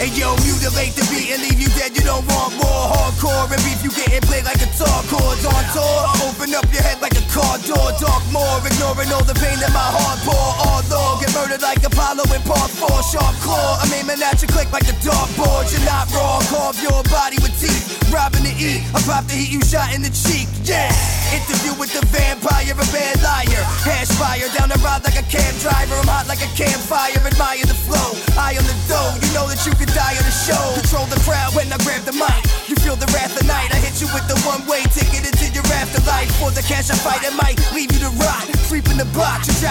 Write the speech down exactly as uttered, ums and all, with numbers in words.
Hey yo, mutilate the beat and leave you dead, you don't want more. Hardcore and beef, you getting played like guitar chords on tour. Open up your head like a car door, dark more, ignoring all the pain that my heart pour. Although, get murdered like Apollo in part four. Sharp claw, I'm aiming at your click like a dartboard. You're not raw, carve your body with teeth. Robbing to eat, I pop the heat, you shot in the cheek, yeah. Interview with the vampire, a bad liar. Hash fire, down the ride like a cab driver. I'm hot like a campfire, admire the flow. Eye on the dough, you know that you could die on the show. Control the crowd when I grab the mic. You feel the wrath of night, I hit you with the one-way ticket into your afterlife. For the cash I fight, I might leave you to rot. Sweeping the block, you